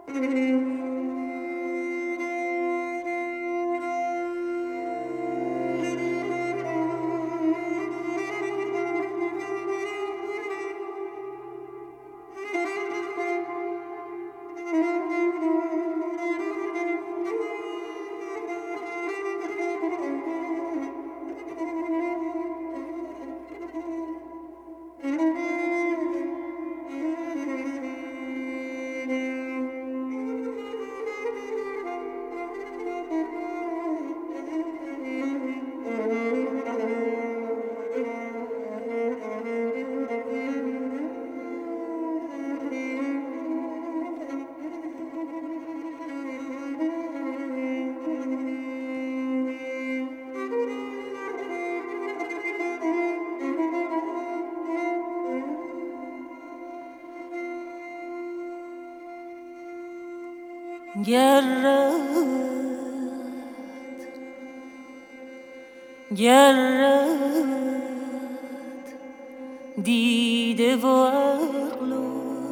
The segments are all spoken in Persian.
گرد دیده و عقل و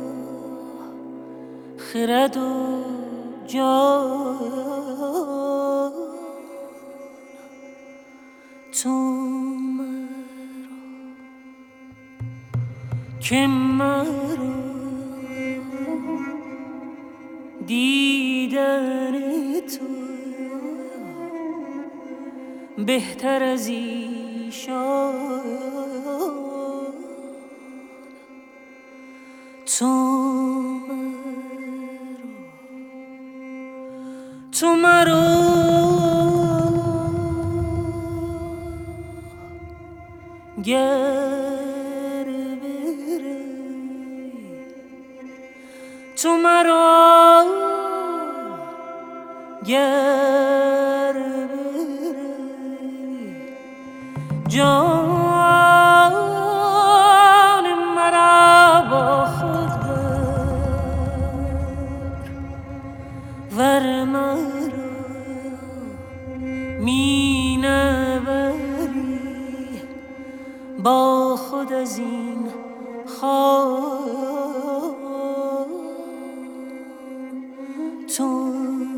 خرد و جان تو مرا که مرا دیدن تو بهتر از ایشان تو مرا گر بری تو مرا گر بری جان مرا با خود بر ور مرا می نبری با خود از این خاک تو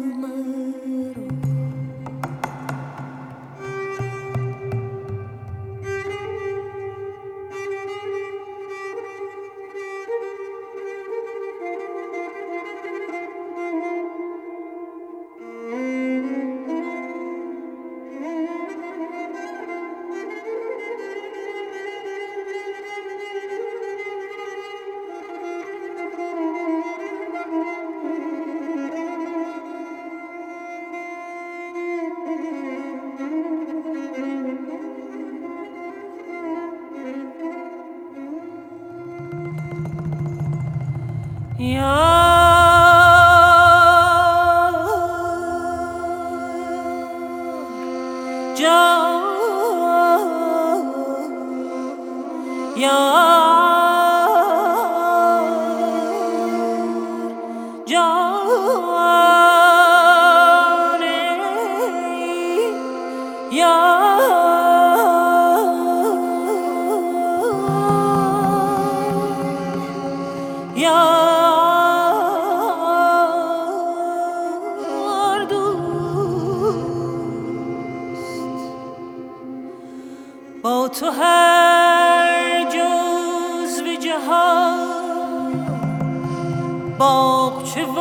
با تو هر جزو جهان باغچه و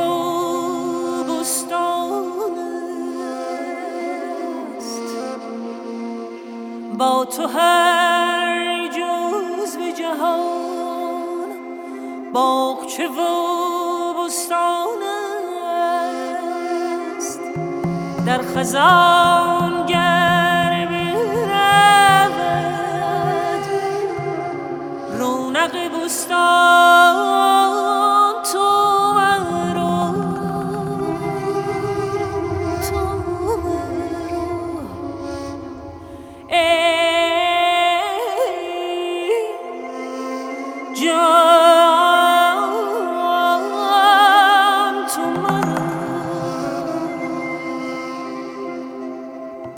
بستان است با تو هر جزو جهان باغچه و بستان است در خزان گر برود رونق بستان تو مرا ای جان تو مرا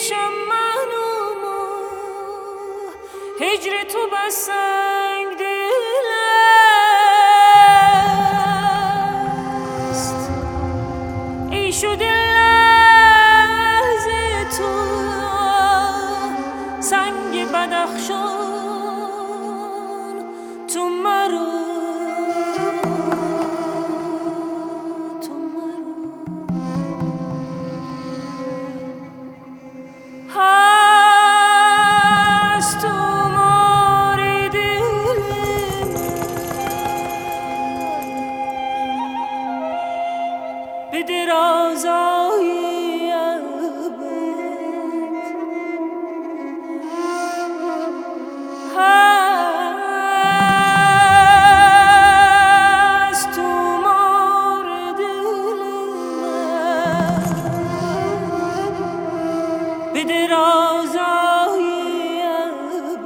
پیشم منو هجر تو بس سنگ دل است ای شده لحظه تو سنگ بدخشان تو مرو هست تو مار دل به درازای ابد هست تو مار دل به درازای ابد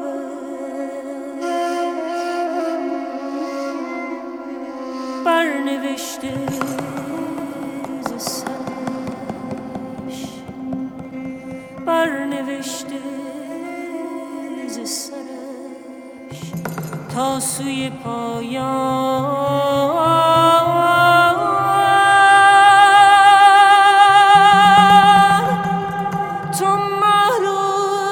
برنوشته ز سرش برنوشته ز سرش تا سوی پایان تو مرو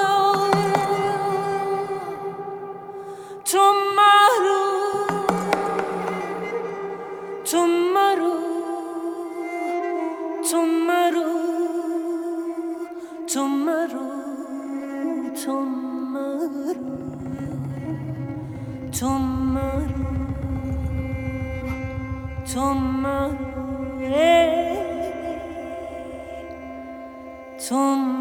تو مرو تو مرو تو مرو تو مرو تو مرو تو مرو تو مرو تو مرو